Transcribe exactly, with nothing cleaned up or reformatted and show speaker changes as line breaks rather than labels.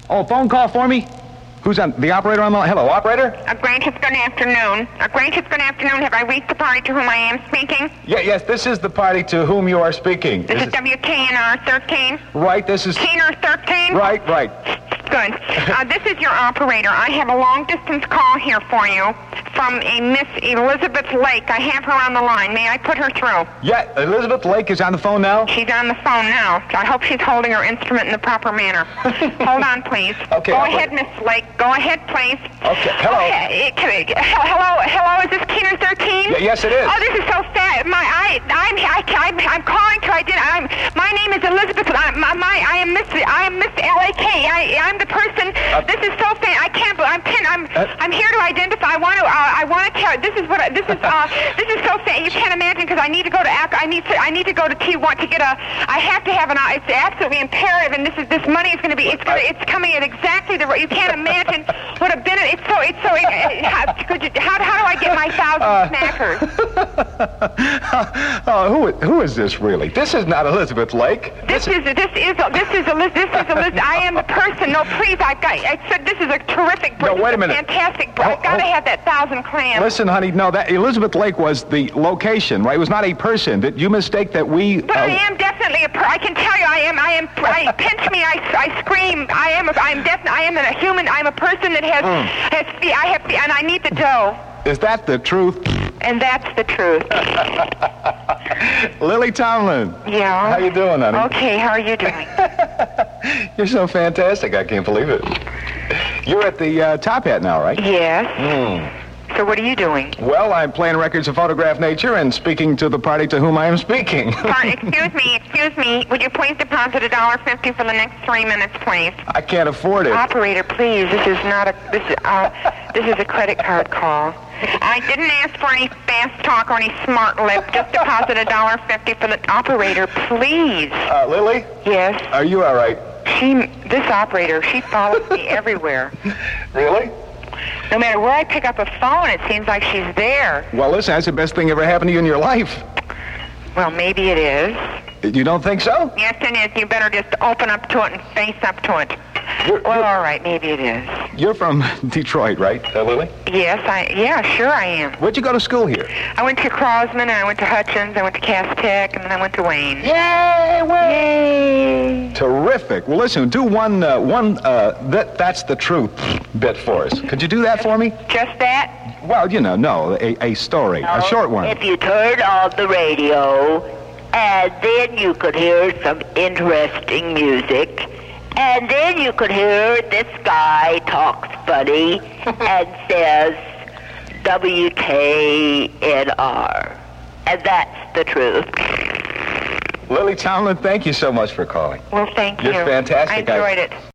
Oh, phone call for me? Who's on? The operator on the line? Hello, operator?
Uh, Gracious, good afternoon. Uh, Gracious, good afternoon. Have I reached the party to whom I am speaking?
Yeah, yes, this is the party to whom you are speaking.
This, this is, is W K N R thirteen?
Right, this is...
K N R thirteen?
Right, right.
Good. Uh, this is your operator. I have a long-distance call here for you from a Miss Elizabeth Lake. I have her on the line. May I put her through?
Yeah, Elizabeth Lake is on the phone now?
She's on the phone now. I hope she's holding her instrument in the proper manner. Hold on, please.
Okay.
Go
operator.
ahead, Miss Lake. Go ahead, please.
Okay. Hello.
Okay. Hello, hello. Is this K N R thirteen?
Yeah, yes, it is.
Oh, this is so fat. My, I, I'm, I, I'm, I'm calling to identify. I'm. My name is Elizabeth. I, my, my, I am Miss. I am Miss L A K. I, I'm the person. Uh, this is so fat. I can't. I'm pin. I'm. Uh, I'm here to identify. I want to. Uh, I want to tell. This is what. I, this is. Uh, this is so fat. You can't imagine because I need to go to. I need to. I need to go to T one to get a. I have to have an. It's absolutely imperative. And this is. This money is going to be. It's going. It's coming at exactly the. You can't imagine what a benefit. It's so. It's so. It, how, could you, how, how do I get my thousand uh, snackers?
uh, who, who is this really? This is not Elizabeth Lake.
This, this is. This is. This is. This is. Elizabeth. I am the person. No, please. I've got. I said this is a terrific.
No, wait a minute.
Fantastic. I've got to have that thousand clams.
Listen, honey. No, that Elizabeth Lake was the location, right? It was not a person. Did you mistake that we?
But uh, I am definitely a. Per I can tell you, I am. I am. I pinch me. I, I scream. I am. A, I am definitely. I am a human. I'm a person that has. Mm. Has. I have. And I need the dough.
Is that the truth?
And that's the truth.
Lily Tomlin.
Yeah.
How you doing, honey?
Okay. How are you doing?
You're so fantastic. I can't believe it. You're at the uh, Top Hat now, right?
Yes.
Mm.
So what are you doing?
Well, I'm playing records of photograph nature and speaking to the party to whom I am speaking.
Pardon, excuse me, excuse me. Would you please deposit a dollar fifty for the next three minutes, please?
I can't afford it.
Operator, please. This is not a. This is. Uh, this is a credit card call. I didn't ask for any fast talk or any smart lip. Just deposit a dollar fifty for the operator, please.
Uh, Lily?
Yes.
Are you all right?
She. This operator. She follows me everywhere.
Really?
No matter where I pick up a phone, it seems like she's there.
Well, listen, that's the best thing ever happened to you in your life.
Well, maybe it is.
You don't think so?
Yes, it is. You better just open up to it and face up to it. You're, well, you're, all right, maybe it is.
You're from Detroit, right, uh, Lily?
Yes, I. Yeah, sure I am.
Where'd you go to school here?
I went to Crosman, and I went to Hutchins, I went to Cass Tech, and then I went to Wayne.
Yay, Wayne!
Yay!
Terrific. Well, listen, do one, uh, one, uh, that, that's the truth bit for us. Could you do that for me?
Just that?
Well, you know, no, a, a story,
no,
a short one.
If you turned on the radio, and then you could hear some interesting music, and then you could hear this guy talks funny and says W K N R. And that's the truth.
Lily Tomlin, thank you so much for calling.
Well, thank you.
You're fantastic.
I enjoyed it.